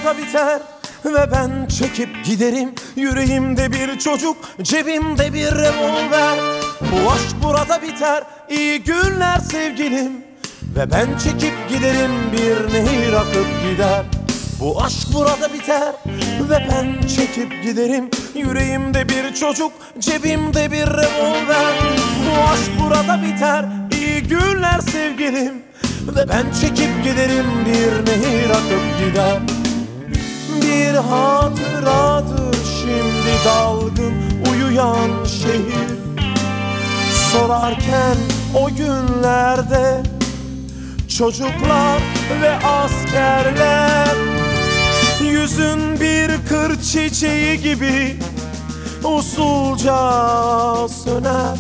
burada biter ve ben çekip giderim. Yüreğimde bir çocuk, cebimde bir revolver. Bu aşk burada biter, iyi günler sevgilim. Ve ben çekip giderim, bir nehir akıp gider. Bu aşk burada biter ve ben çekip giderim. Yüreğimde bir çocuk, cebimde bir revolver. Bu aşk burada biter, iyi günler sevgilim. Ve ben çekip giderim, bir nehir akıp gider. Bir hatıradır şimdi dalgın uyuyan şehir. Sorarken o günlerde çocuklar ve askerler. Yüzün bir kır çiçeği gibi usulca söner.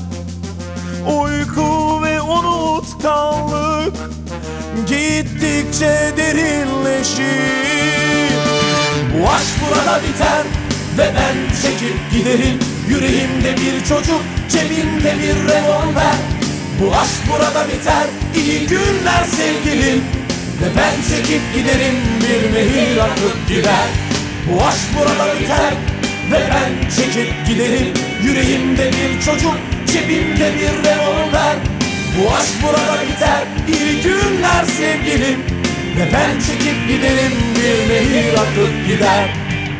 Uyku ve unutkanlık gittikçe derinleşir. Bu aşk burada biter ve ben çekip giderim. Yüreğimde bir çocuk, cebimde bir revolver. Bu aşk burada biter, iyi günler sevgilim. Ve ben çekip giderim, bir nehir akıp gider. Bu aşk burada biter ve ben çekip giderim. Yüreğimde bir çocuk, cebimde bir revolver. Bu aşk burada biter, iyi günler sevgilim. Ve ben çekip giderim, bir nehir akıp gider.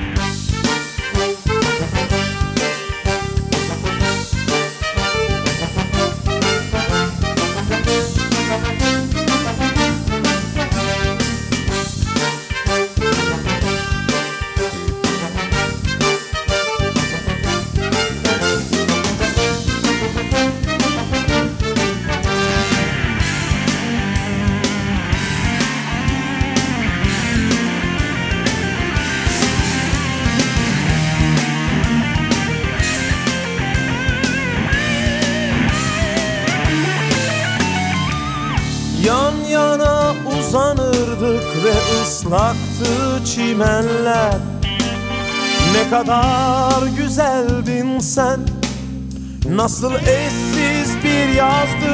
Yan yana uzanırdık ve ıslaktı çimenler. Ne kadar güzeldin sen, nasıl eşsiz bir yazdı.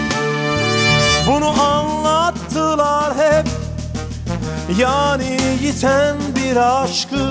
Bunu anlattılar hep, yani yiten bir aşkı.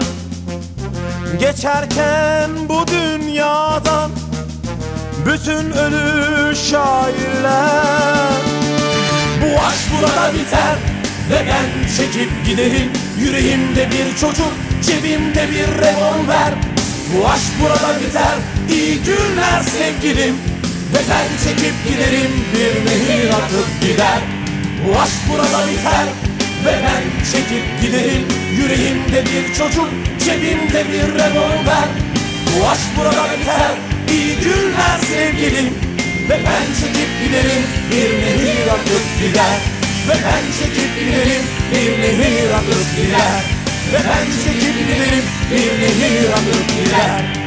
Geçerken bu dünyadan bütün ölü şairler. Bu aşk burada biter ve ben çekip giderim. Yüreğimde bir çocuk, cebimde bir revolver. Bu aşk burada biter, iyi günler sevgilim. Ve ben çekip giderim, bir nehir akıp gider. Bu aşk burada biter ve ben çekip giderim. Yüreğimde bir çocuk, cebimde bir revolver. Bu aşk burada biter, iyi günler sevgilim. Ve ben çekip giderim, bir nehir akıp gider. Ve ben çekip giderim, bir nehir akıp gider. Ve ben çekip giderim, bir nehir akıp gider.